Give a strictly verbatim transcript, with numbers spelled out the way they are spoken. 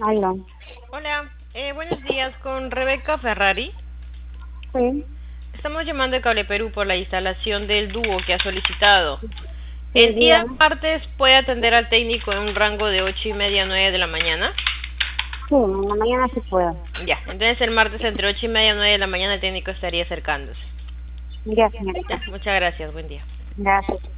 Aló. Hola, eh, buenos días, con Rebeca Ferrari. Sí, Estamos llamando de Cable Perú por la instalación del dúo que ha solicitado. sí, El día dígame. martes puede atender al técnico en un rango de ocho y media a nueve de la mañana. Sí, en la mañana sí puedo. Ya, entonces el martes entre ocho y media y nueve de la mañana el técnico estaría acercándose. Ya, Ya, señorita. muchas gracias, buen día. Gracias.